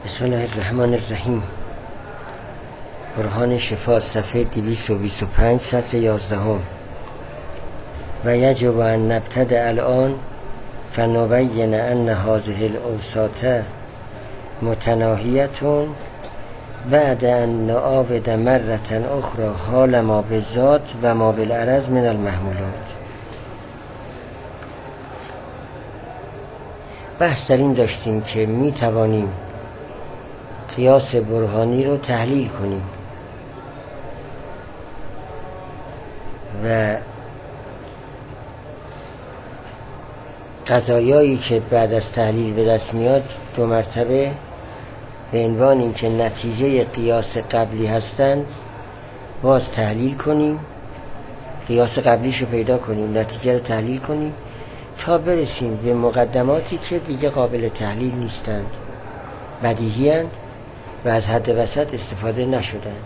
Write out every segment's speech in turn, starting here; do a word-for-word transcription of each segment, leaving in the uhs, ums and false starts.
بسم الله الرحمن الرحیم. برهان شفا صفحه دویست و بیست و پنج سطر یازدهم. و یجب ان نبتدأ الان فنبین ان هذه الاوساط متناهیة بعد ان نعاود مرة اخرى حال ما بالذات و ما بالعرض من المحمولات. بحث در این داشتیم که می توانیم قیاس برهانی رو تحلیل کنیم و قضایایی که بعد از تحلیل به دست میاد دو مرتبه به عنوان این که نتیجه قیاس قبلی هستند باز تحلیل کنیم، قیاس قبلیش رو پیدا کنیم، نتیجه رو تحلیل کنیم تا برسیم به مقدماتی که دیگه قابل تحلیل نیستند، بدیهی اند و از حد وسط استفاده نشدند.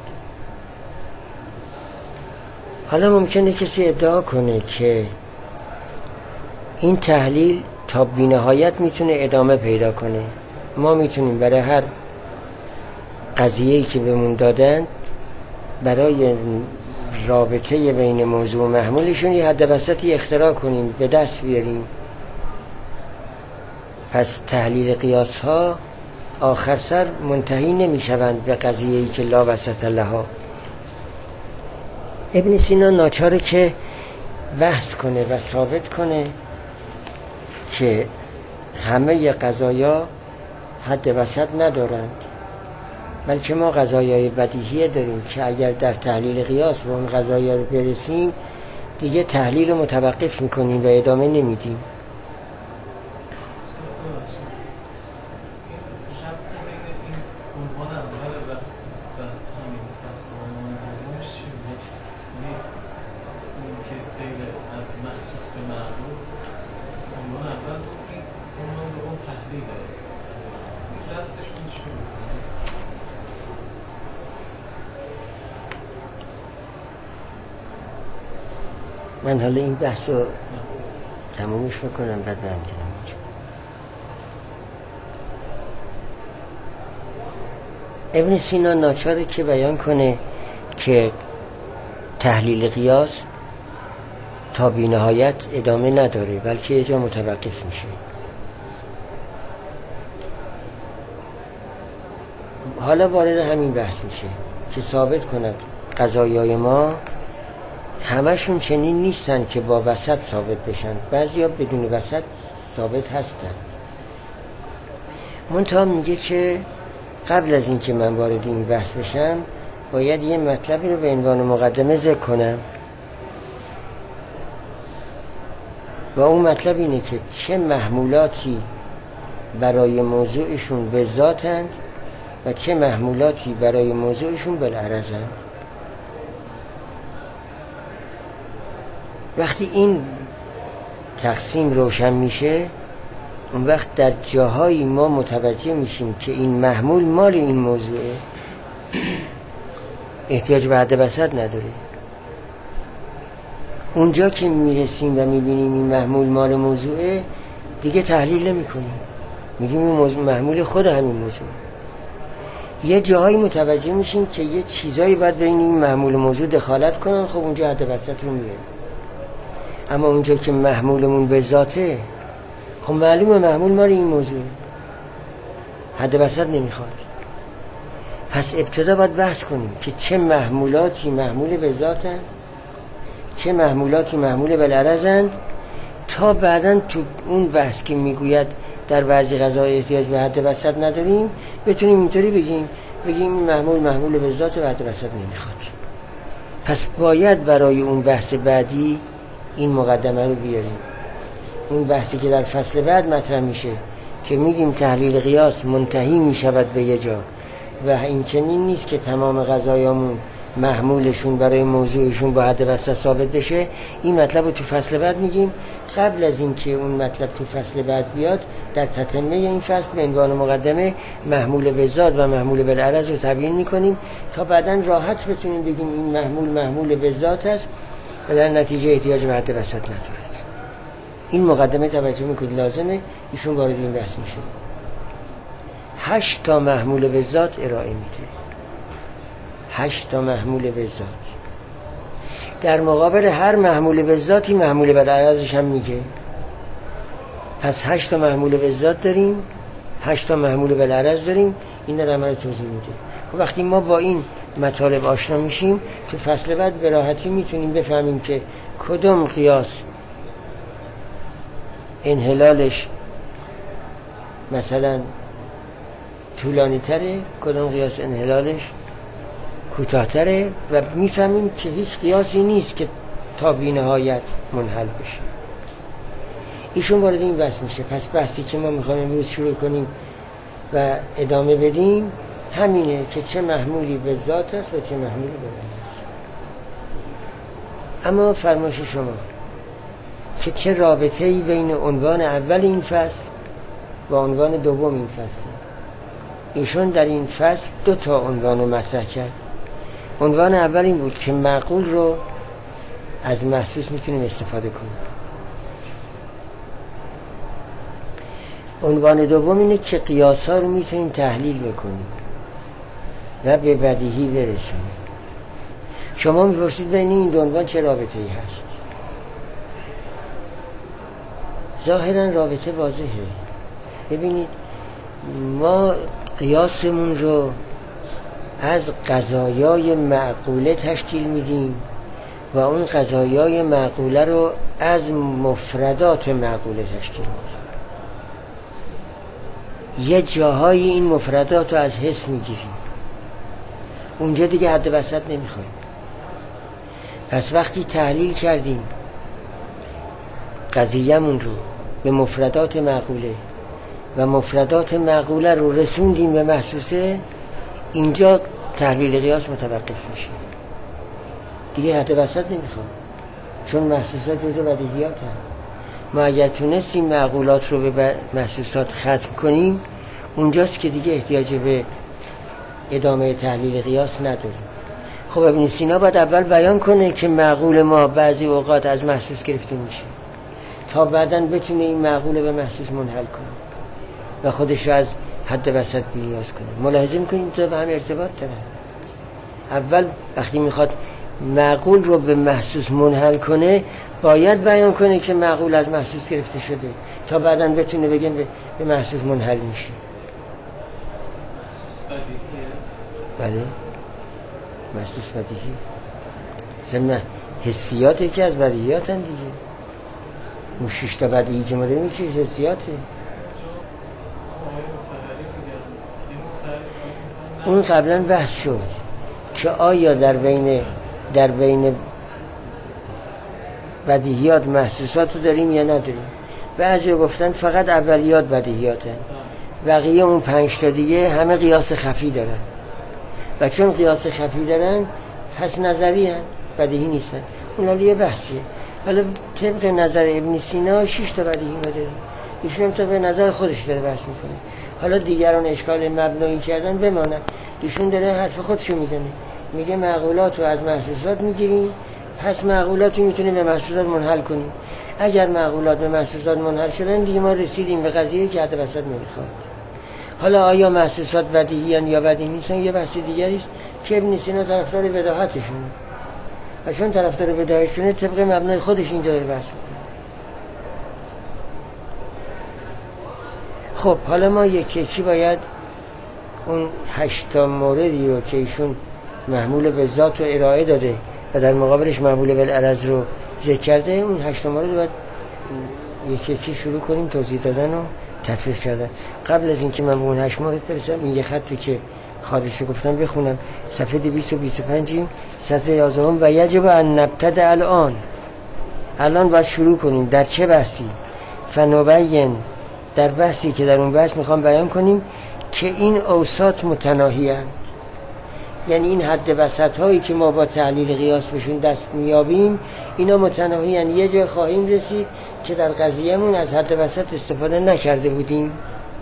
حالا ممکنه کسی ادعا کنه که این تحلیل تا بی‌نهایت میتونه ادامه پیدا کنه. ما میتونیم برای هر قضیه‌ای که بهمون دادند برای رابطه بین موضوع و محمولشون یه حد وسطی اختراع کنیم، به دست بیاریم. پس تحلیل قیاس ها آخر سر منتهی نمی شوند به قضیه‌ای که لا وسط لها. ابن سینا ناچاره که بحث کنه و ثابت کنه که همه قضایا حد وسط ندارند، بلکه ما قضایای بدیهی داریم که اگر در تحلیل قیاس به اون قضایا رو برسیم دیگه تحلیل رو متوقف میکنیم و ادامه نمیدیم. من حالا این بحث رو تمومش بکنم بعد برم کنم. ابن سینا ناچاره که بیان کنه که تحلیل قیاس تا بی نهایت ادامه نداره بلکه یه جا متوقف میشه. حالا وارد همین بحث میشه که ثابت کند قضایای ما همشون چنین نیستن که با وسط ثابت بشن، بعضی ها بدون وسط ثابت هستن. منتها میگه که قبل از این که من وارد این بحث بشم باید یه مطلبی رو به عنوان مقدمه ذکر کنم و اون مطلب اینه که چه محمولاتی برای موضوعشون به ذاتند و چه محمولاتی برای موضوعشون بالعرضند. وقتی این تقسیم روشن میشه اون وقت در جاهایی ما متوجه میشیم که این محمول مال این موضوعه، احتیاج به حد وسط نداره. اونجا که میرسیم و میبینیم این محمول مال موضوعه دیگه تحلیل نمی کنیم، میگیم این موضوع محمول خود همین موضوع. یه جاهایی متوجه میشیم که یه چیزایی باید بین این محمول موضوع دخالت کنن، خب اونجا حد وسط رو میاریم. اما اونجا که محمولمون به ذاته خب معلومه محمول مال این موضوع، حد وسط نمیخواد. پس ابتدا باید بحث کنیم که چه محمولاتی محمول به ذاتن، چه محمولاتی محمول بالعرضند، تا بعداً تو اون بحث که میگوید در بعضی قضایا احتیاج به حد وسط نداریم بتونیم اینطوری بگیم بگیم این محمول محمول به ذات و حد وسط نمیخواد. پس باید برای اون بحث بعدی این مقدمه رو بیاریم. اون بحثی که در فصل بعد مطرح میشه که میگیم تحلیل قیاس منتهی میشود به یه جا و این چنین نیست که تمام قضایامون محمولشون برای موضوعشون با حد وسط ثابت بشه. این مطلب رو تو فصل بعد میگیم. قبل از این که اون مطلب تو فصل بعد بیاد در تتمه این فصل به عنوان مقدمه محمول به ذات و محمول بالعرض رو تبیین میکنیم تا بعداً راحت بتونیم بگیم این محمول محمول به ذات است و در نتیجه احتیاج به حد وسط ندارد. این مقدمه توجه میکنید لازمه، ایشون وارد این بحث میشه. هشت تا محمول به ذات ارائه میده. هشت تا محمول به ذات. در مقابل هر محمول به ذاتی محمول به عرضش هم میگه. پس هشت تا محمول به ذات داریم، هشت تا محمول به عرض داریم. این در عمل توضیح میده. و وقتی ما با این مطالب آشنا میشیم تو فصل بعد به راحتی میتونیم بفهمیم که کدوم قیاس انحلالش مثلا طولانی تره، کدوم قیاس انحلالش کوتاه تره، و میفهمیم که هیچ قیاسی نیست که تا بی نهایت منحل بشه. ایشون وارد این بحث میشه. پس بحثی که ما میخوایم امروز شروع کنیم و ادامه بدیم همینه که چه محمولی به ذات است و چه محمولی به عرض است. اما فرمایش شما که چه رابطه‌ای بین عنوان اول این فصل و عنوان دوم این فصل. ایشون در این فصل دو تا عنوان مطرح کرد. عنوان اول این بود که معقول رو از محسوس میتونیم استفاده کنیم. عنوان دوم اینه که قیاس ها رو میتونیم تحلیل بکنیم و به بدیهی برسونیم. شما میپرسید بین این دو عنوان چه رابطه‌ای هست؟ ظاهرا رابطه واضحه. ببینید ما قیاسمون رو از قضایای معقوله تشکیل میدیم و اون قضایای معقوله رو از مفردات معقوله تشکیل میدیم. یه جاهای این مفردات رو از حس میگیریم، اونجا دیگه حد وسط نمیخوایم. پس وقتی تحلیل کردیم قضیه‌مون رو به مفردات معقوله و مفردات معقوله رو رسوندیم به محسوسه، اینجا تحلیل قیاس متوقف میشه، دیگه حد وسط نمیخوام، چون محسوسات جزء بدیهیات هم. ما اگر تونستیم معقولات رو به محسوسات ختم کنیم اونجاست که دیگه احتیاج به ادامه تحلیل قیاس نداریم. خب ابن سینا باید اول بیان کنه که معقول ما بعضی اوقات از محسوس گرفته میشه تا بعداً بتونه این معقول به محسوس منحل کنه و خودش رو از حد وسط بی‌نیاز کنه. ملاحظه میکنیم تو به هم ارتباط دارن. اول وقتی میخواد معقول رو به محسوس منحل کنه باید بیان کنه که معقول از محسوس گرفته شده تا بعداً بتونه بگه به محسوس منحل میشه. بله محسوس بدیهی ضمن حسیاته که از بدیهیات هم دیگه. اون شش تا بدیهی که ما داریم چیز حسیاته. اون قبلا بحث شد که آیا در بین در بین بدیهیات محسوسات رو داریم یا نداریم. بعضی گفتن فقط اولیات بدیهیاتن، بقیه اون پنج تا دیگه همه قیاس خفی دارن و چون قیاس خفی دارن پس نظری هن، بدیهی نیستن. اون حالا یه بحثیه. حالا طبق نظر ابن سینا شش تا بدیهی ما داریم، ایشون هم طبق نظر خودش داره بحث میکنه. حالا دیگران اشکال مبنایی کردن بمانن، ایشون داره حرف خودشو میزنه، میگه معقولات رو از محسوسات میگیریم، پس معقولات رو میتونیم به محسوسات منحل کنیم. اگر معقولات به محسوسات منحل شدن دیگه ما رسیدیم به قضیه که حد وسط نمیخواد. حالا آیا محسوسات بدیهیان یا بدیهی نیستن یه بحث دیگری است که ابن سینا طرفدار بداهتشونه و چون طرفدار بداهتشونه طبق مبنای خودش اینجا داره بحث میکنه. خب حالا ما یکی یکی باید اون هشتا موردی رو که ایشون محمول به ذات رو ارائه داده و در مقابلش محمول به العرض رو ذکر کرده، اون هشتا مورد باید یکی یکی شروع کنیم توضیح دادن و تطبیق کردن. قبل از اینکه من به اون هشت مورد برسم این یه خطی که خارجشو گفتم بخونم. صفحه دویست و بیست و پنج سطر یازدهم و یجب ان نبتدأ الان. الان باید شروع کنیم. در چه بحثی؟ فنبین، در بحثی که در اون بحث میخوام بیان کنیم که این اوساط متناهی هستند، یعنی این حد وسط هایی که ما با تحلیل قیاس بهشون دست میابیم اینا متناهی هستند. یه جای خواهیم رسید که در قضیهمون از حد وسط استفاده نکرده بودیم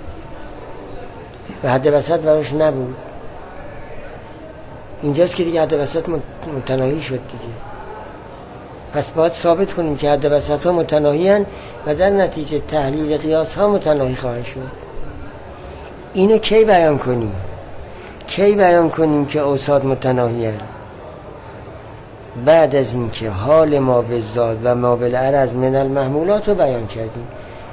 و حد وسط براش نبود، اینجاست که دیگه حد وسط متناهی شد دیگه. پس باید ثابت کنیم که حد وسط ها متناهی هستند و در نتیجه تحلیل قیاس ها متناهی خواهد شد. اینو کی بیان کنیم؟ کی بیان کنیم که اوصاد متناهیه؟ بعد از اینکه حال ما بالذات و ما بالعرض من المحمولات رو بیان کردیم.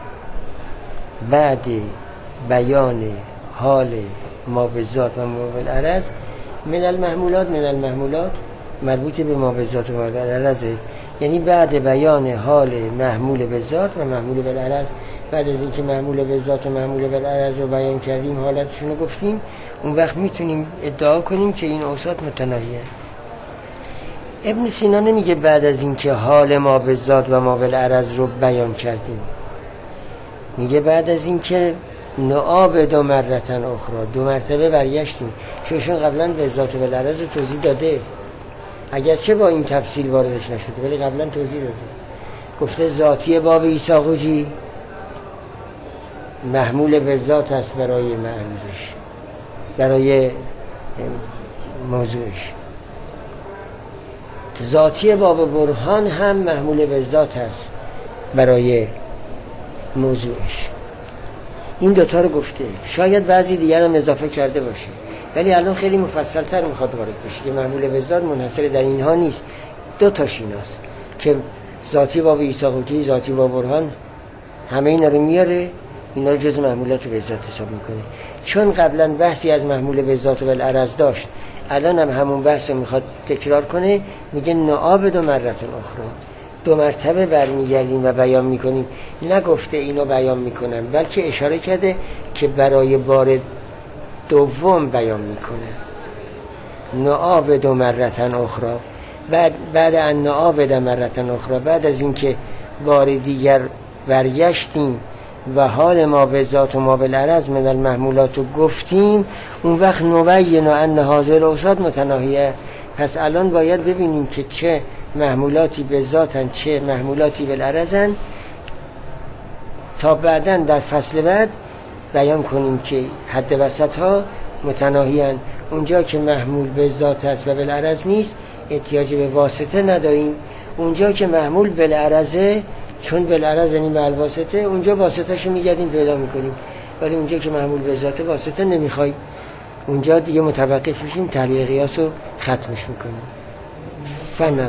بعد بیان حال ما بالذات و ما بالعرض من المحمولات، من المحمولات مربوط به ما بالذات و ما بالعرض، یعنی بعد بیان حال محمول بالذات و محمول بالعرض، بعد از اینکه محمول بالذات و محمول بالعرض رو بیان کردیم، حالتشون رو گفتیم، اون وقت میتونیم ادعا کنیم که این اوصاف متناهیه. ابن سینا نمیگه بعد از اینکه حال ما بالذات و ما بالعرض رو بیان کردیم، میگه بعد از اینکه نعاب دو مرتن اخرى، دو مرتبه برگشتیم. چون قبلا به ذات و بالعرض رو توضیح داده، اگرچه با این تفصیل واردش نشده ولی قبلا توضیح داده. گفته ذاتی باب عیسی قوجی محمول به ذات است برای معروضش، برای موضوعش. ذاتی باب برهان هم محمول به ذات است برای موضوعش. این دوتا رو گفته. شاید بعضی دیگر هم اضافه کرده باشه، ولی الان خیلی مفصل تر میخواد وارد بشه که محمول به ذات منحصر در اینها نیست، دو تاش ایناست که ذاتی باب عیسی قوجی، ذاتی باب برهان، همه اینا رو میاره، اینا رو جز محمولات به ذات حساب میکنه. چون قبلا بحثی از محمول به ذات و بالعرض داشت، الان هم همون بحث رو میخواد تکرار کنه. میگه نعاب دو مرتن اخرى، دو مرتبه برمیگردیم و بیان میکنیم. نگفته اینو بیان میکنم، بلکه اشاره کرده که برای بار دوم بیان میکنه. نعاب دو مرتن اخرى، بعد بعد ان نعاب دو مرتن اخرى، بعد از اینکه بار دیگر برگشتیم و حال ما به ذات و ما بالعرض من المحمولات رو گفتیم، اون وقت نبین ان هذه الاوصاف متناهیه. پس الان باید ببینیم که چه محمولاتی به ذاتن، چه محمولاتی بالعرضن، تا بعداً در فصل بعد بیان کنیم که حد وسط ها متناهیان. اونجا که محمول به ذات است و بالعرض نیست احتیاج به واسطه نداریم. اونجا که محمول بالعرضه، چون بالعرض یعنی به واسطه، اونجا واسطه شو میگردیم پیدا میکنیم. ولی اونجا که محمول به ذات واسطه نمیخوایم، اونجا دیگه متوقف میشیم، تحلیل قیاس رو ختمش میکنیم. فنقول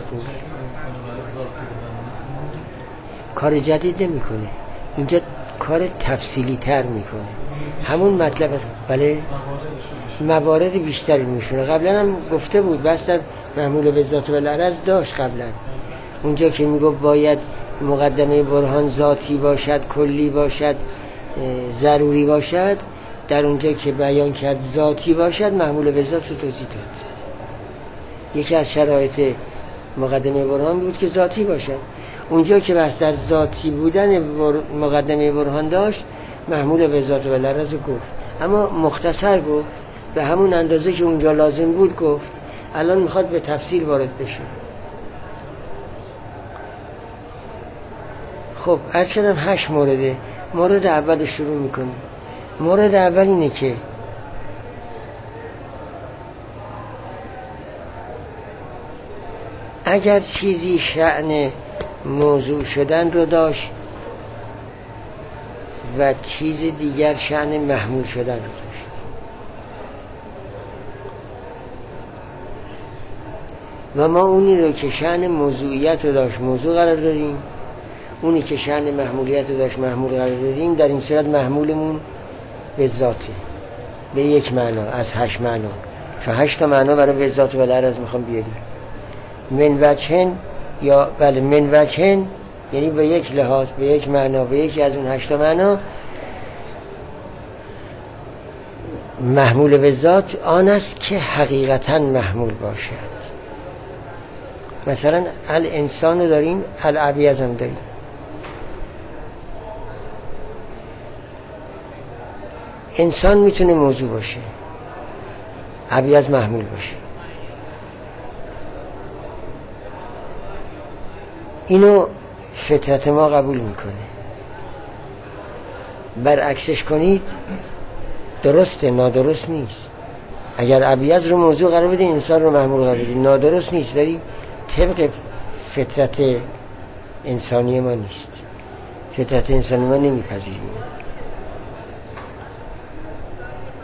کار جدید نمیکنه، اینجا کار تفصیلی تر میکنه، همون مطلب. بله موارد بیشتری میشونه. قبلا هم گفته بود بحث محمول به ذات و بالعرض داشت قبلا، اونجا که میگو باید مقدمه برهان ذاتی باشد، کلی باشد، ضروری باشد. در اونجا که بیان کرد ذاتی باشد، محمول به ذات رو توضیح داد. یکی از شرایط مقدمه برهان بود که ذاتی باشد. اونجا که بحث در ذاتی بودن مقدمه برهان داشت، محمول به ذات و بالعرض رو گفت، اما مختصر گفت، به همون اندازه که اونجا لازم بود گفت. الان میخواد به تفصیل وارد بشه. خب از کردم هشت مورده. مورد اول شروع میکنیم. مورد اول اینه که اگر چیزی شأن موضوع شدن رو داشت و چیز دیگر شأن محمول شدن رو داشت، و ما اونی رو که شأن موضوعیت رو داشت موضوع قرار دادیم، اونی که شأن محمولیت رو داشت محمول قرار دادیم، در این صورت محمولمون به ذاته، به یک معنا از هشت معنا. چون هشت تا معنا برای به ذات و بالعرض میخوام بیاریم. من وجهن، یا بله من وجهن یعنی به یک لحاظ، به یک معنا، به یکی از اون هشت تا معنا محمول به ذات آن است که حقیقتا محمول باشد. مثلا الانسان رو داریم، الابیض هم داریم. انسان میتونه موضوع باشه، ابیض محمول باشه. اینو فطرت ما قبول میکنه. برعکسش کنید درسته، نادرست نیست. اگر ابیض رو موضوع قرار بدیم، انسان رو محمول قرار بدیم، نادرست نیست، ولی طبق فطرت انسانی ما نیست. فطرت انسانی ما نمیپذیریم.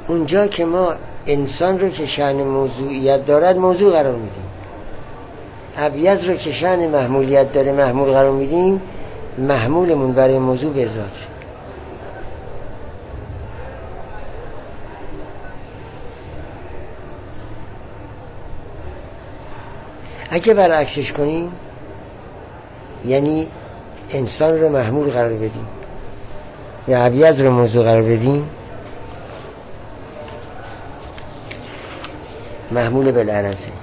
اونجا که ما انسان رو که شأن موضوعیت دارد موضوع قرار میدیم، ابیض رو که شأن محمولیت داره محمول قرار میدیم، محمولمون برای موضوع به ذات. اگه برعکسش کنیم یعنی انسان رو محمول قرار بدیم و ابیض رو موضوع قرار بدیم، محمول بالعرضه.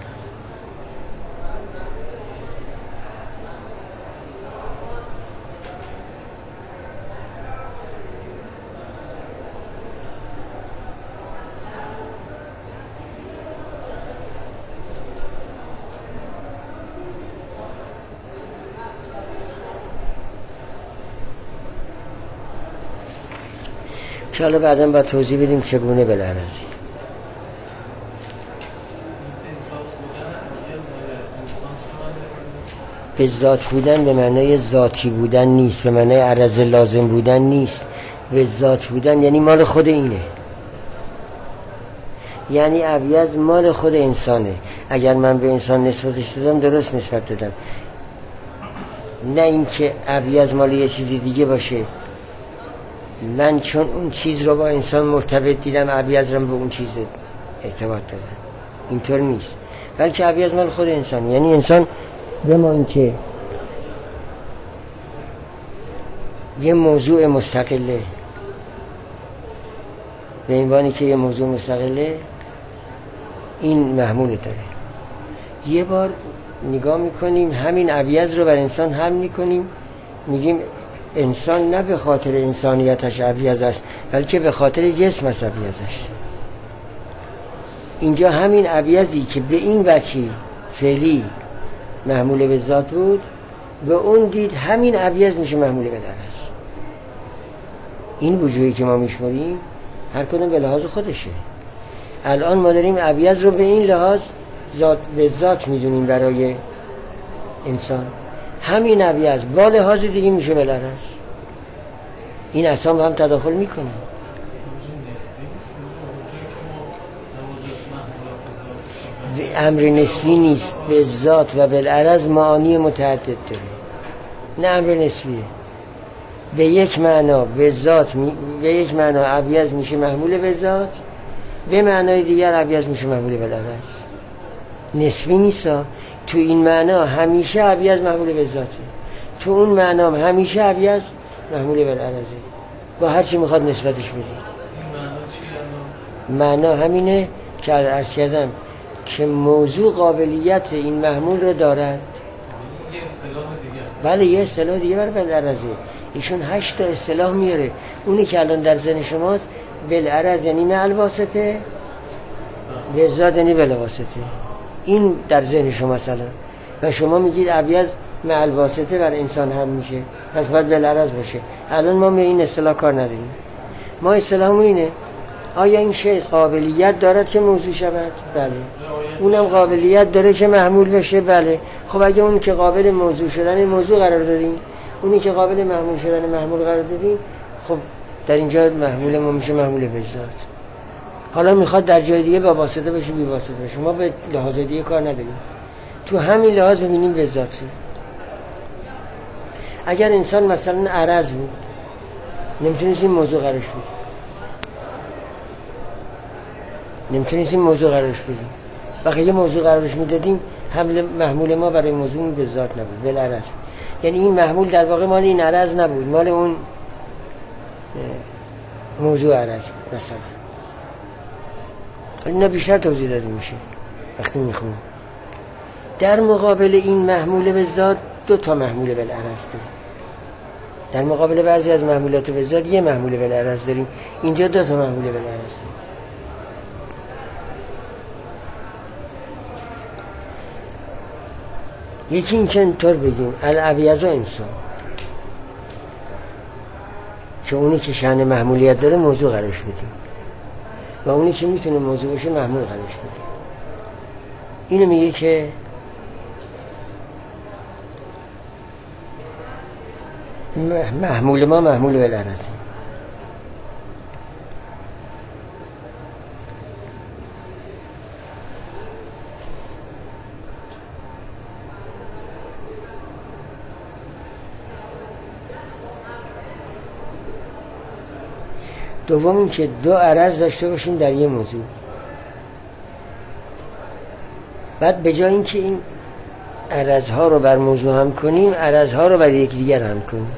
که حالا بعدا باید توضیح بدیم چگونه بالعرضه. به ذات بودن به معنای ذاتی بودن نیست، به معنای عرض لازم بودن نیست. به ذات بودن یعنی مال خود اینه، یعنی ابیض مال خود انسانه. اگر من به انسان نسبتش دادم درست نسبت دادم، نه اینکه ابیض مال یه چیزی دیگه باشه، من چون اون چیز رو با انسان مرتبط دیدم ابیض رو به اون چیز ارتباط دادم. اینطور نیست، بلکه ابیض مال خود انسان. یعنی انسان به ما اینکه یه موضوع مستقله، به عنوانی که یه موضوع مستقله این محمول داره. یه بار نگاه میکنیم همین ابیض رو بر انسان حمل میکنیم، میگیم انسان نه به خاطر انسانیتش ابیض است بلکه به خاطر جسم است ابیضش. اینجا همین ابیضی که به این وجه فعلی محمول به ذات بود، به اون دید همین ابیض میشه محمول به عرض. این وجوهی که ما میشماریم هر کدوم به لحاظ خودشه. الان ما داریم ابیض رو به این لحاظ ذات به ذات میدونیم برای انسان، همین ابیض با لحاظ دیگه میشه به عرض. این اصلا با هم تداخل میکنه. امر نسبی نیست، به ذات و بالعرض معانی متعدد داره. نه امر نسبیه. به یک معنا به ذات می... به یک معنا ابیض میشه محمول به ذات، به معنای دیگر ابیض میشه محمول بالعرض. نسبی نیست. تو این معنا همیشه ابیض محمول به ذاته، تو اون معنا همیشه ابیض محمول بالعرضه، با هر چی میخواد نسبتش بدید. معنا همینه که عرض کردم که موضوع قابلیت این محمول رو دارد. یه اصطلاح دیگه است. بله یه اصطلاح دیگه بر بالعرضه. ایشون هشت تا اصطلاح میاره. اونی که الان در ذهن شماست بالعرض یعنی مع الواسطه، به ذات یعنی بلا واسطه. این در ذهن شماست الان و شما میگید ابیض مع الواسطه بر انسان هم میشه، پس باید بالعرض باشه. الان ما به این اصطلاح کار نداریم. ما اصطلاحمون اینه آیا این شیء قابلیت دارد که موضوع شود؟ بله. اونم قابلیت داره که محمول بشه؟ بله. خب اگه اون که قابل موضوع شدن موضوع قرار دادیم، اونی که قابل محمول شدن محمول قرار دادیم، خب در اینجا محمول ما میشه محمول به ذات. حالا میخواد در جای دیگه با واسطه بشه بی واسطه بشه، ما به لحاظ دیگه کار نداریم، تو همین لحاظ ببینیم به ذات. اگر انسان مثلا عرض بود نمیتونستیم موضوع قرارش بدیم، نمیتونستیم موضوع قرارش بدیم. وقتی یه موضوع قرارش میدادیم حمل محمول ما برای موضوع به ذات نبود، بالعرض بود. یعنی این محمول در واقع مال این عرض نبود، مال اون موضوع عرض بود. مثلا اینا بیشتر توضیح داده میشه وقتی میخونیم. در مقابل این محمول به ذات دو تا محمول بالعرض داریم. در مقابل بعضی از محمولات به ذات یه محمول بالعرض داریم، اینجا دو تا محمول بالعرض داریم. یکی این که اینطور بگیم الابیض انسان، که اونی که شأن محمولیت داره موضوع قرارش بدیم و اونی که میتونه موضوع باشه محمول قرارش بدیم. اینو میگه که محمول ما محمول بالعرضه. دوم این که دو عرض داشته باشیم در یه موضوع. بعد به جای اینکه این عرضها رو بر موضوع هم کنیم، عرضها رو بر یک دیگر هم کنیم.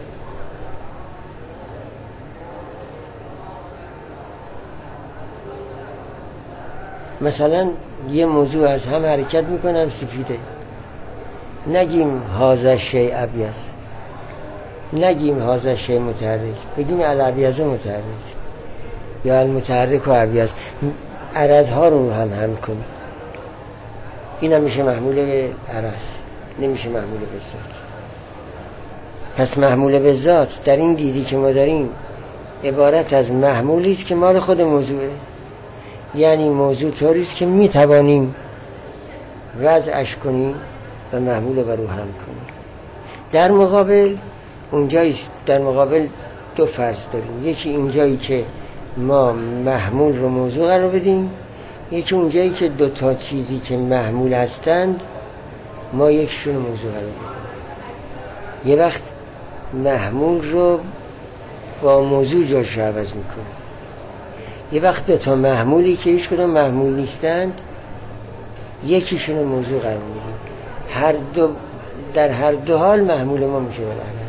مثلا یه موضوع از هم حرکت میکنم سفیده، نگیم هذا شیء ابیض، نگیم هذا شیء متحرک، بگیم الابیض متحرک یا المتحرک و ابیض. عرضها رو هم هم کنیم. این هم میشه محمول به عرض، نمیشه محمول به ذات. پس محمول به ذات در این دیدی که ما داریم عبارت از محمولی است که مال خود موضوعه، یعنی موضوع طوری است که میتوانیم وضعش کنیم و محمول بر او هم کنیم. در مقابل اونجاییست، در مقابل دو فرض داریم. یکی اینجایی که ما محمول رو موضوع قرار بدیم، یکی اونجایی که دو تا چیزی که محمول هستند ما یکشون موضوع قرار بدیم. یه وقت محمول رو با موضوع جاش رو عوض میکنه، یه وقت دو تا محمولی که هیچ کدوم محمول نیستند یکیشون رو موضوع قرار میدیم. هر دو در هر دو حال محمول ما میشه بالعرض.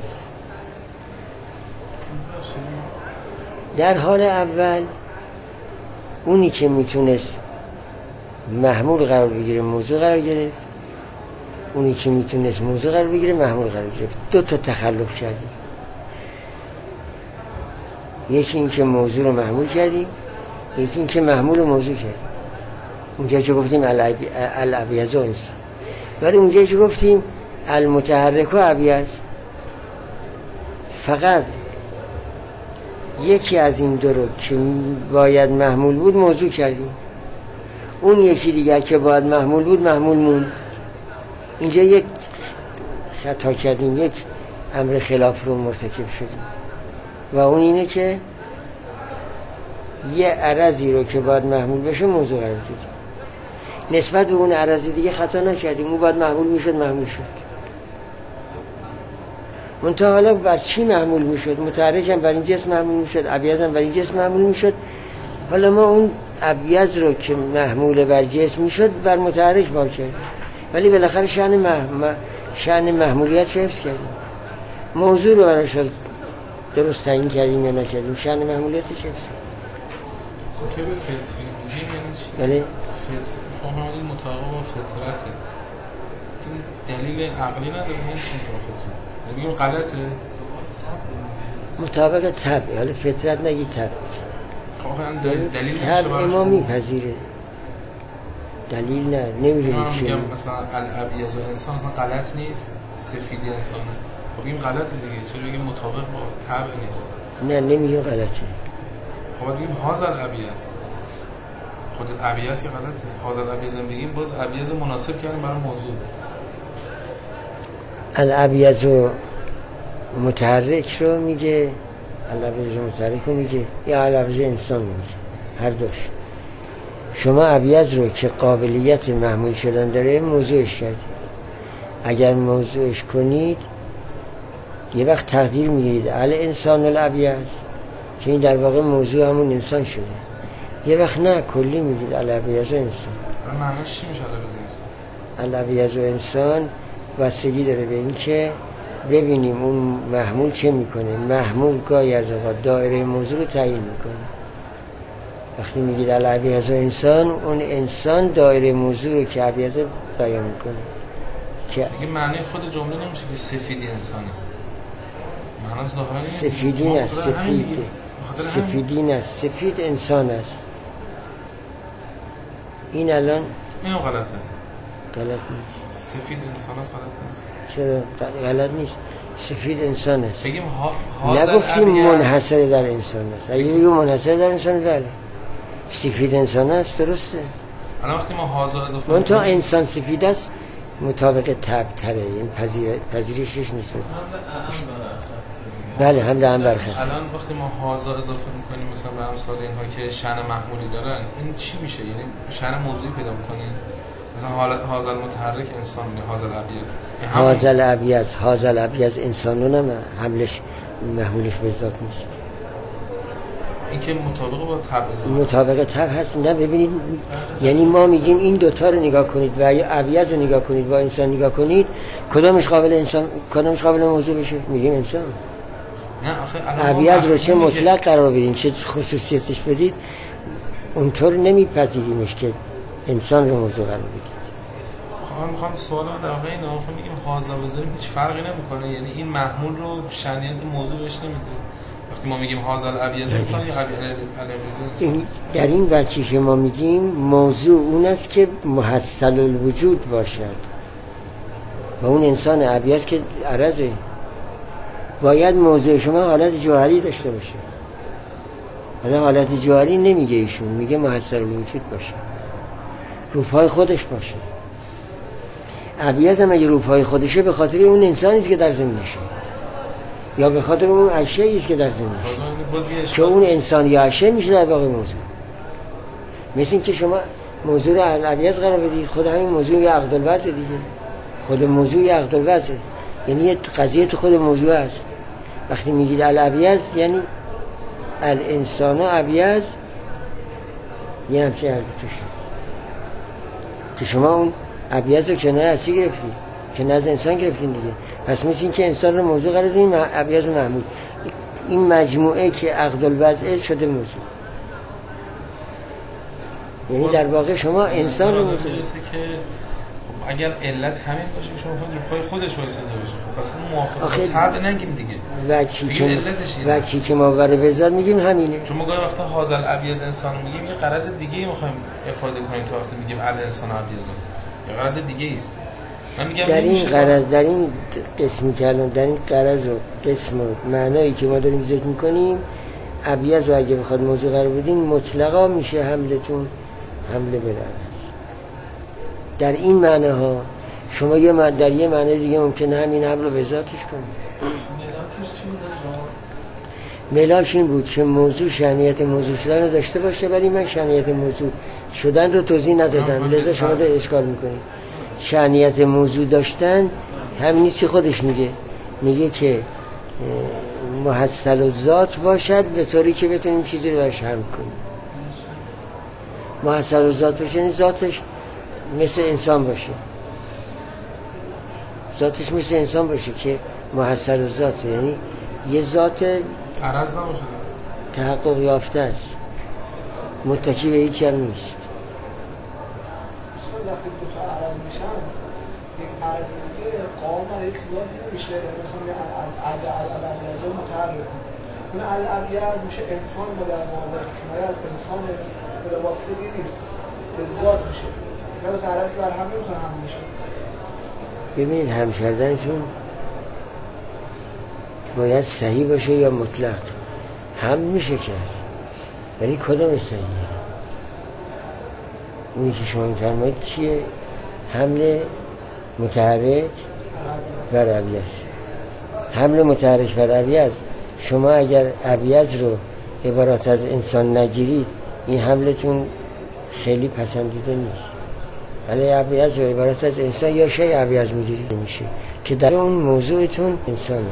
در حال اول اونی که میتونست محمول قرار بگیره موضوع قرار گرفت، اونی که میتونست موضوع قرار بگیره محمول قرار گرفت. دو تا تخلف کردیم. یکی این که موضوع رو محمول کردیم، یکی این که محمول رو موضوع کردیم. اونجایی که گفتیم الابیض و انسان، ولی اونجایی که گفتیم المتحرک و ابیض فقط یکی از این دو رو که باید محمول بود موضوع کردیم، اون یکی دیگر که باید محمول بود محمول موند. اینجا یک خطا کردیم، یک امر خلاف رو مرتکب شدیم و اون اینه که یه عرضی رو که باید محمول بشه موضوع قرار دادیم. نسبت به اون عرضی دیگه خطا نکردیم، اون باید محمول میشد محمول شد. منتها حالا بر چی محمول میشد؟ متحرک هم بر این جسم محمول میشد، ابیض هم بر این جسم محمول میشد. حالا ما اون ابیض رو که محمول بر جسم میشد بر متحرک بار کردیم، ولی بالاخره شأن مح... شأن محمولیت رو حفظ کردیم. موضوع رو براش درست تعیین کردیم یا نکردیم، شأن محمولیتش حفظ شد. که به فطری میگیم یعنی چی؟ بله؟ فطر فهمه این مطابق با فطرته، این دلیل عقلی نداره. این چی میگه فطر؟ میگیم غلطه؟ مطابق طبع، حالا فطرت نگی طبع. خب دلیل طبع ما میپذیره، دلیل نه، نمیدونیم چی. میگم مثلا الابیض و انسان مثلا غلط نیست، سفید انسانه. خب این غلطه دیگه، چرا بگیم مطابق با طبع نیست؟ نه نمیگیم غلطه. خب بگیم هذا الابیض، خود ابیض که غلطه. هذا الابیض بگیم باز ابیض مناسب کردیم برای موضوع. الابیض و متحرک رو میگه، الابیض متحرک رو میگه یا الابیض انسان میگه، هر دوش. شما ابیض رو که قابلیت محمول شدن داره موضوعش کردید. اگر موضوعش کنید یه وقت تقدیر میگیرید ال انسان الابیض که این در واقع موضوع همون انسان شده. یه وقت نه، کلی میگید الابیض و انسان. معناش چی میشه الابیض انسان؟ الابیض و انسان بستگی داره به این که ببینیم اون محمول چه میکنه. محمول گاهی از اوقات دایره موضوع رو تعیین میکنه. وقتی میگید الابیض و انسان، اون انسان دایره موضوع رو که ابیض بیان میکنه. که دیگه معنی خود جمله نمیشه که سفیدی انسانه. معنی ظاهرا سفیدی نه، سفید سفیدی نه، سفید انسان است. این الان اینو غلطه. غلط نیست. سفید انسان است، غلط نیست. چرا غلط نیست؟ سفید انسان است. بگیم ها نگفتیم منحصر در انسان است. اگه بگیم منحصر در انسان بله. سفید انسان است، درسته. الان وقتی ما هازا اضافه اون تا انسان سفید است مطابق طبع تره، این پذیر پذیرشش نیست. بله هم در هم برخص. الان وقتی ما هازا اضافه میکنیم مثلا به امثال اینها که شأن محمولی دارن، این چی میشه؟ یعنی شأن موضوعی پیدا میکنه. مثلا هازا المتحرک انسان میگه هازا الابیض. هازا الابیض، هازا الابیض انسانونه حملش محمولش به ذات نیست. این که مطابق با طبع ظاهر مطابق طبع هست. نه ببینید، یعنی ما میگیم این دوتا رو نگاه کنید و یا ابیض رو نگاه کنید با انسان نگاه کنید، کدامش قابل انسان کدامش قابل موضوع بشه؟ میگیم انسان. نه آخه ابیض رو چه مطلق قرار بدین چه خصوصیتش بدید، اونطور نمیپذیریمش که انسان رو موضوع قرار بدید. من میخوام سوال رو در واقع این آخه میگیم حاضر بذاریم هیچ فرقی نمیکنه، یعنی این محمول رو شأنیت موضوع بهش نمیده وقتی ما میگیم حاضر ابیض انسان یا ابیض. در این وجهی که ما میگیم موضوع اون است که محصل الوجود باشد و اون انسان ابیض که عرضه، باید موضوع شما حالت جوهری داشته باشه. حالا حالت جوهری نمیگه ایشون، میگه محصل الوجود باشه، روپای خودش باشه. ابیض هم اگه روپای خودشه به خاطر اون انسانی است که در زمینشه یا به خاطر اون اشیایی است که در زمینشه، که اون انسان یا اشیاء میشه در واقع موضوع. مثل این که شما موضوع رو ابیض قرار بدید، خود همین موضوع یا عقد الوضع دیگه، خود موضوع یا عقد الوضع، یعنی یه قضیه تو خود موضوع است. وقتی میگید الابیض یعنی الانسان ابیض، یه همچه حرفی توش هست که شما اون ابیض رو کنار از چی گرفتید؟ کنار از انسان گرفتین دیگه. پس مثل این که انسان رو موضوع قرار دادین، ابیض و محمول، این مجموعه که عقد الوضع شده موضوع، یعنی در واقع شما انسان رو موضوع که اگر علت همین باشه شما فقط پای خودش وایساده باشه، خب پس موافقت طبع نگیم دیگه. وچی که وچی که ما برای بذات میگیم همینه. چون ما گاهی وقتا حاضر ابیض انسان میگیم یه غرض دیگه ای میخوایم افاده کنیم تا وقتی میگیم الانسان ابیض، یه غرض دیگه است. من میگم در این غرض، در این قسمی که الان در این غرض و قسم و معنایی که ما داریم ذکر میکنیم، ابیض رو اگه بخواد موضوع قرار بدین مطلقا میشه حملتون حمله بالعرض. در این معنی ها شما یه معنی در یه معنی دیگه ممکنه همین حمل رو به ذاتش کنید. ملاک این بود که موضوع شأنیت موضوع شدن رو داشته باشه، ولی من شأنیت موضوع شدن رو توضیح ندادم، لذا شما دارید اشکال میکنید. شأنیت موضوع داشتن همینی که خودش میگه، میگه که محصل الذات باشد به طوری که بتونیم چیزی رو درش حمل کنیم. محصل الذات باشه یعنی ذاتش مثل انسان باشه، ذاتش مثل انسان باشه که محصل الذات، یعنی یه ذات عرض نباشه، تحقق یافته است، متکی به هیچی هم نیست. وقتی دو تا عرض میشن، یک عرض دیگه قام و یک ذات نمیشه، مثلا الابیض متحرک، مثلا الابیض میشه انسان و در مواضع که کنایه از انسان به واسطه نیست، به ذات میشه، یا دو تا عرض که بر هم نمیتونه هم میشه. ببینید هم کردنتون باید صحیح باشه یا مطلق. هم میشه کرد ولی کدام صحیحه؟ اونی که شما میفرمایید چیه؟ حمل متحرک بر ابیض. حمل متحرک بر ابیض، شما اگر ابیض رو عبارت از انسان نگیرید این حملتون خیلی پسندیده نیست، ولی ابیض رو عبارت از انسان یا شی ابیض میگیرید میشه که در اون موضوعتون انسانه.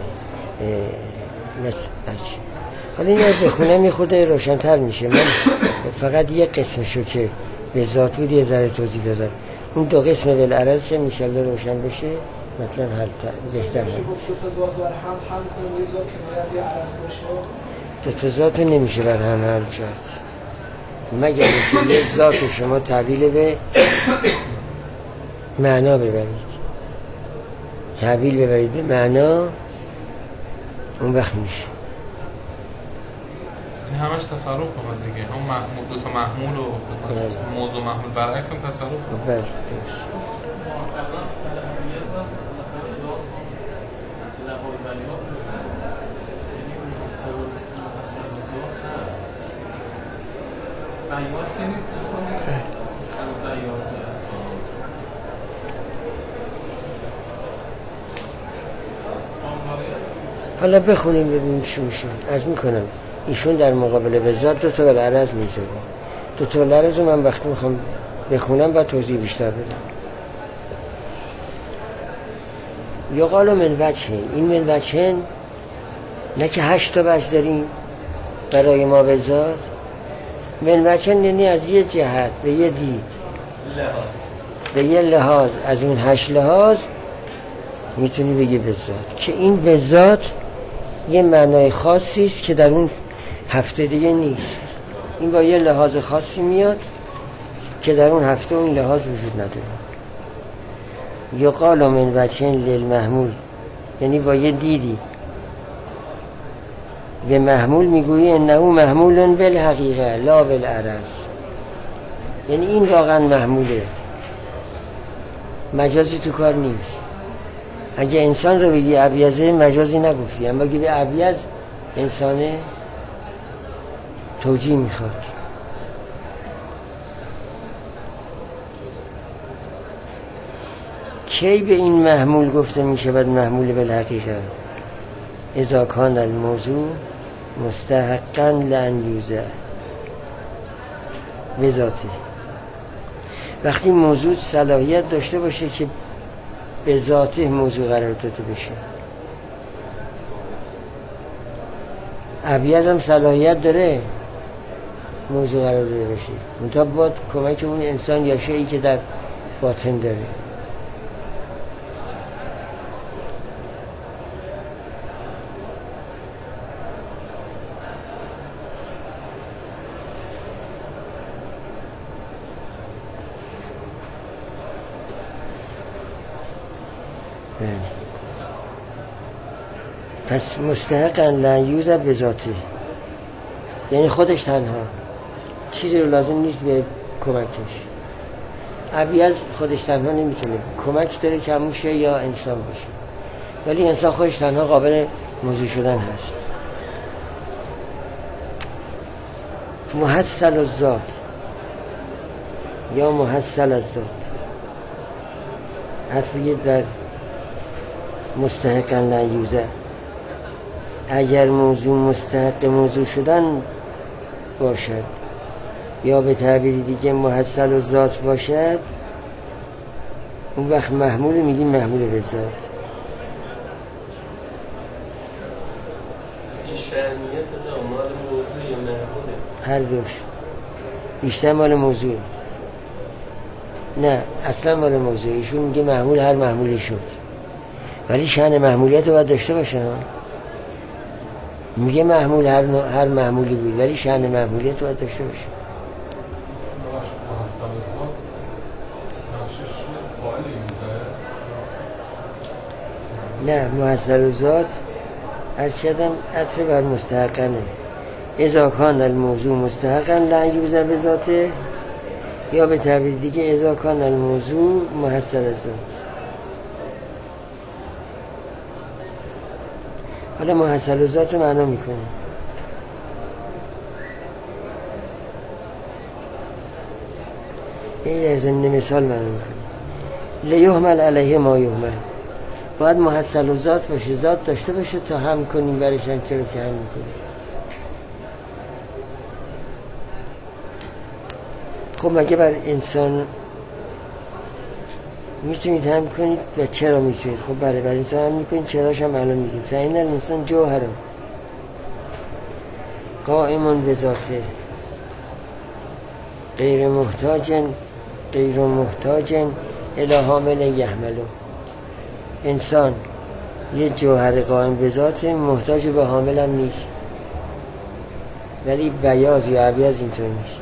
حالا این رو بخونم یه خود روشن‌تر میشه. من فقط یه قسمشو که به ذات بود یه ذره توضیح دادم، اون دو قسم بالعرض شه انشالله روشن بشه، مطلب حل بهتر میشه. دو تا ذات بر هم هم کنه، یه ذات کنایه از یه عرض باشه. دو تا ذات نمیشه بر هم حل کرد مگر اینکه یه ذات شما تحویل به معنا ببرید، تحویل ببرید به معنا، اون وقت میشه. این همش تصرف میخواد دیگه، هم محمول، دو تا محمول و موضوع محمول برعکس هم تصرف میخواد. بله. حالا بخونیم ببینیم چی میشه. از میکنم ایشون در مقابل به ذات دو تا بالعرض میذاره. دو تا بالعرض رو من وقتی میخوام بخونم باید توضیح بیشتر بدم. یقال من وجهین، این من وجهین نه که هشت تا وجه داریم برای ما به ذات من وجه یعنی از یه جهت به یه دید لحاظ به یه لحاظ از اون هشت لحاظ میتونی بگی به ذات که این به ذات یه معنای خاصی است که در اون هفته دیگه نیست. این با یه لحاظ خاصی میاد که در اون هفته اون لحاظ وجود نداره. یقال من وجه للمحمول یعنی با یه دیدی به محمول میگویی انه محمول بالحقیقه لا بالعرض، یعنی این واقعا محموله، مجازی تو کار نیست. اگه انسان رو بگی ابیضه مجازی نگفتی، اما اگه به ابیض انسانه توجیه میخواد. کی به این محمول گفته میشه بعد محمول بالحقیقه؟ اذا کان الموضوع مستحقا لان یوزع بذاته، وقتی موضوع صلاحیت داشته باشه که به ذاته موضوع قرار داده بشه. ابیض هم صلاحیت داره موضوع قرار داده بشه، منتها باید کمک اون انسان یا شیئی که در باطن داره. پس مستحقا لعیوز به ذاته یعنی خودش تنها، چیزی رو لازم نیست به کمکش. ابیض خودش تنها نمیتونه، کمک داره که همون شی یا انسان باشه، ولی انسان خودش تنها قابل موضوع شدن هست. محصل الذات یا محصل الذات حرف بگید بر مستحقا لعیوزه. اگر موضوع مستحق موضوع شدن باشد یا به تعبیر دیگه محصل و ذات باشد، اون وقت محمول میگیم محمول به ذات. این شأنیت از مال موضوع یا محموله؟ هر دوش، بیشتر مال موضوع، نه اصلا مال موضوع. ایشون میگه محمول هر محمولی شد، ولی شأن محمولیت رو باید داشته باشه. میگه محمول هر, هر محمولی بود، ولی شأن محمولیت رو باید داشته باشه. نه محصل و ذات عرض کردم عطف بر مستحقنه. اذا کان الموضوع مستحقا لن یوزع به ذاته، یا به تعبیر دیگه اذا کان الموضوع محصل الذات. حالا محصل الذات رو معنا میکنه. این از ضمن مثال معنا میکنه. لیحمل علیه ما یحمل، باید محصل الذات باشه، ذات داشته باشه تا هم کنیم برشن چرا که هم میکنیم. خب مگه بر انسان میتونید هم کنید و چرا میتونید؟ خب برای بر انسان هم میکنید، چراش هم الان میگیم. فإن الانسان جوهر قائم بذاته غیر محتاج غیر محتاج الی حامل یحمله. انسان یه جوهر قائم بذاته، محتاج به حامل هم نیست، ولی بیاض یا ابیض اینطور نیست.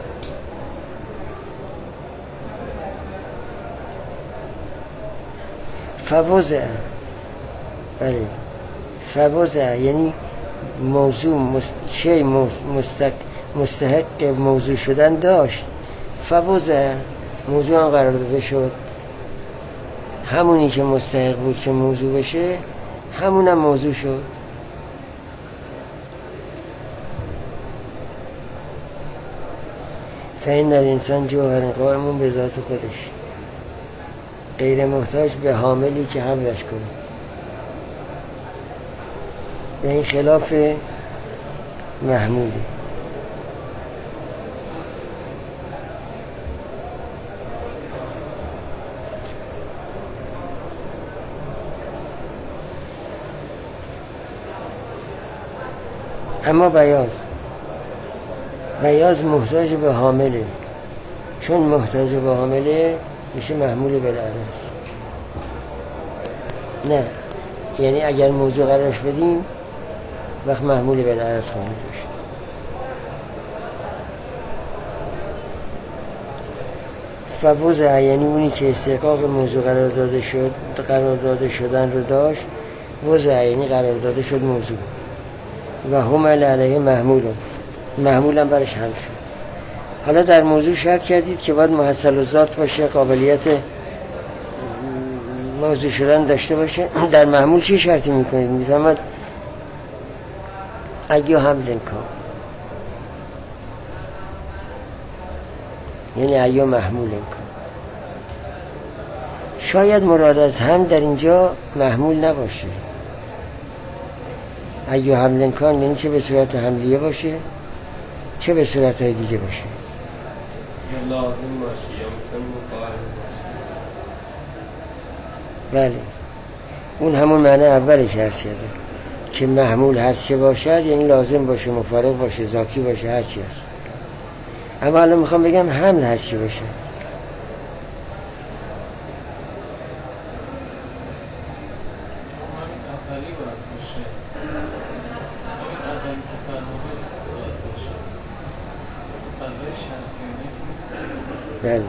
فوضع، بله فوضع یعنی موضوع مست... شی مستق... مستحق موضوع شدن داشت. فوضع موضوع هم قرار داده شد، همونی که مستحق بود که موضوع بشه همونم موضوع شد. فإن الانسان جوهر قائم به ذات خودش غیر محتاج به حاملی که حملش کنه. به این خلاف محمولی. اما بیاض بیاض محتاج به حامله، چون محتاج به حامله میشه محمول بالعرض. نه یعنی اگر موضوع قرارش بدیم وقت محمول بالعرض خواهیم داشت. فوضع یعنی اونی که استحقاق موضوع قرار داده شد قرار داده شدن رو داشت، وضع یعنی قرار داده شد موضوع، و حمل علیه محمول، محمول هم برش حمل شد. حالا در موضوع شرط کردید که باید محصل و ذات باشه، قابلیت موضوع شدن داشته باشه. در محمول چی شرطی میکنید؟ میفهمد ایو حمل کن، یعنی ایو محمول کن. شاید مراد از هم در اینجا محمول نباشه. ایو حمل کن یعنی چه به صورت حملیه باشه چه به صورت های دیگه باشه. یا لازم باشه یا مثلا مفاعل باشه. بله اون همون معنی اولش هست شده که محمول هر چه باشد یعنی لازم باشه، مفارق باشه، ذاتی باشه، هر چی هست. اما الان میخوام بگم حمل هر چی باشه. بله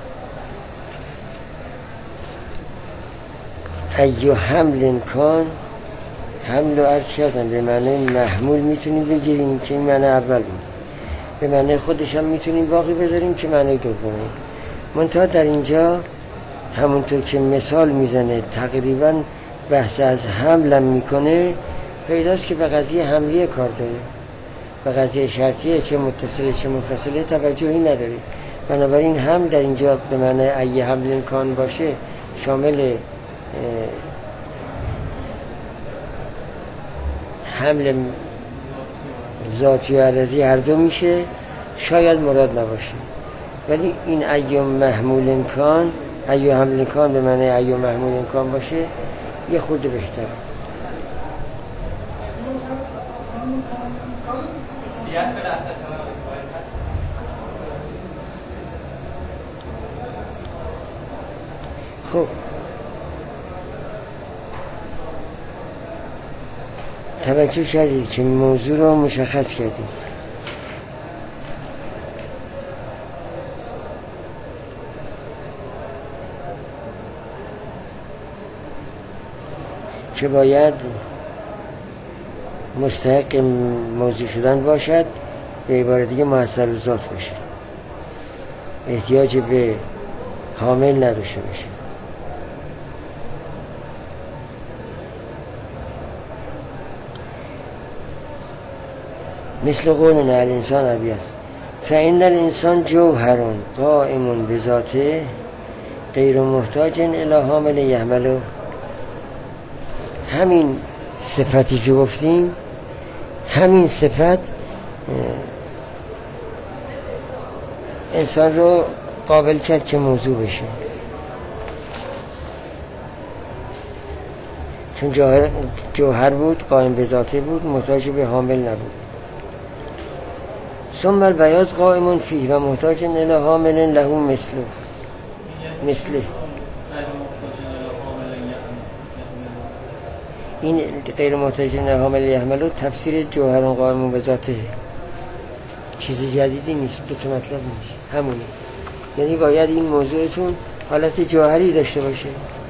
ایو حمل کن، حمل و عرض کردن به معنی محمول میتونیم بگیریم که این معنی اول بود، به معنی خودش هم میتونیم باقی بذاریم که معنی دومه. منتها در اینجا همونطور که مثال میزنه تقریبا بحث از حملم میکنه، پیداست که به قضیه حملیه کار داره، به قضیه شرطیه چه متصله چه منفصله توجهی نداره. بنابراین هم در اینجا به معنی ای حمل امکان باشه شامل حمل ذاتی و عرضی هر دو میشه، شاید مراد نباشه. ولی این ایو محمول امکان، ایو حمل امکان به معنی ایو محمول امکان باشه یه خود بهتره. خب توجه کردید که موضوع رو مشخص کردید. که باید مستحق موضوع شدن باشد، به عبارت دیگه محصل و ذات باشه، احتیاج به حامل نداشته باشه. مثل قولنا الانسان ابیض فإن الانسان جوهر قائم بذاته غیر محتاج الی حامل یحمله. همین صفتی که گفتیم، همین صفت انسان رو قابل کرد که موضوع بشه، چون جوهر, جوهر بود، قائم به ذاته بود، محتاج به حامل نبود. ثم البیاض قائم فیه و محتاج الی حامل له مثله مثله این غیر محتاج الی حامل یحمله تفسیر جوهر قائم به ذاته، چیز جدیدی نیست، دو تا مطلب نیست، همونه. یعنی باید این موضوعتون حالت جوهری داشته باشه.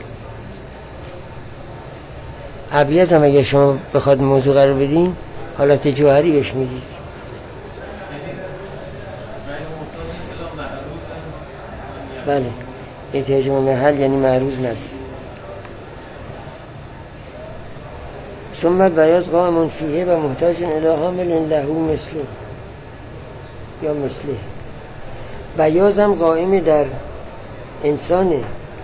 ابیض هم اگه شما بخواد موضوع قرار بدین حالت جوهری بهش میدید. بله احتیاج به محل یعنی معروض ندید. ثم البیاض قائم فیه و محتاج الی حامل له مثله یا مثله. بیاض هم قائم در انسانه،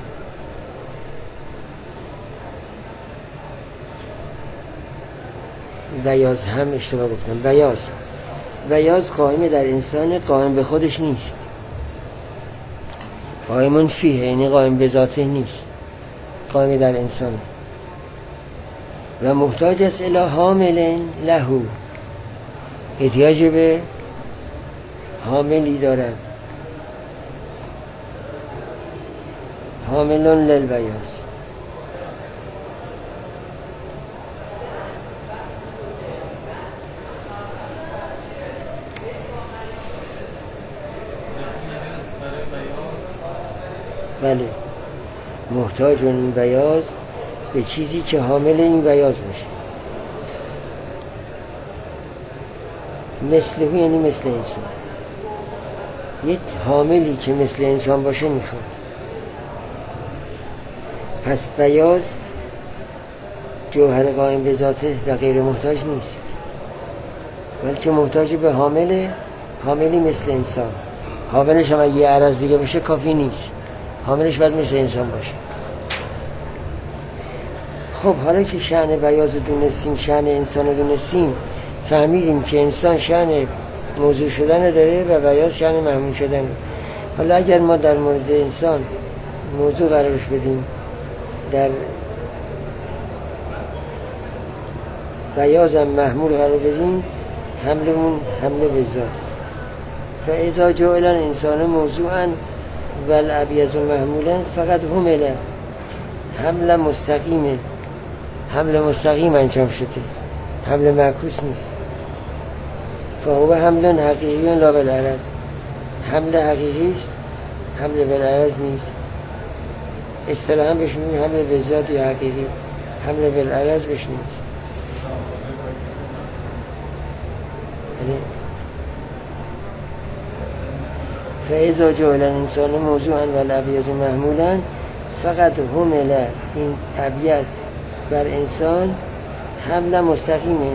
بیاض هم اشتباه گفتم، بیاض بیاض قائم در انسان، قائم به خودش نیست. قائم فیه یعنی قائم به ذاته نیست، قائم در انسان و محتاج است الی حامل له، احتیاج به حاملی دارد، حاملون للبیاض. بله، محتاج این بیاض به چیزی که حامل این بیاض باشه. مثله یعنی مثل انسان، یک حاملی که مثل انسان باشه میخواد. پس بیاض جوهر قائم به ذاته و غیر محتاج نیست، بلکه محتاج به حامل، حاملی مثل انسان. حاملش هم اگه یه عرض دیگه باشه کافی نیست، حاملش باید مثل انسان باشه. خب حالا که شأن بیاض دونستیم، شأن انسان دونستیم، فهمیدیم که انسان شأن موضوع شدن داره و بیاض شأن محمول شدن. حالا اگر ما در مورد انسان موضوع قرارش بدیم، در بیاض هم محمول قرار بدیم، حملمون حمله به ذات. فاذا جعل الانسان موضوعا والابیض محمولا فقط حمل حمل مستقیمه، حمل مستقیم انجام شده، حمل معکوس نیست. فهو حمل حقیقی لا بالعرض، حمل حقیقی است، حمل بالعرض نیست. اصطلاحاً بهش میگیم حمل به ذات یا حقیقی، حمل بالعرض بهش نمیگیم. فاذا جعل الانسان موضوعا والابیض محمولا فقط حمل این ابیض بر انسان حمل مستقیمه.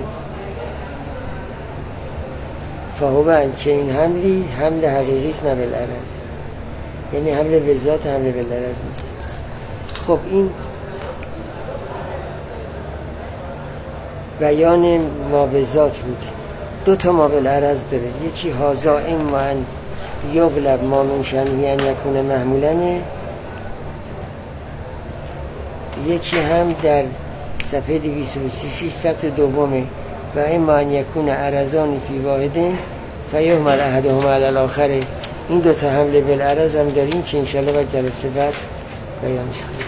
فهو چه این حملی حمل حقیقی است نه بالعرض، یعنی حمل به ذات، حمل بالعرض نیست. خب این بیان ما به ذات بود. دو تا ما بالعرض داره، یکی هازا اما ان یغلب ما من شأنه ان یکون محمولنه، یکی هم در صفحه دویست و سی و شش سطر دومه و اما ان یکون عرضان فی واحد فیحمل احدهما علی الاخر. این دو تا حمله بالعرض هم داریم که انشاءالله باید جلسه بعد بیانش کنیم.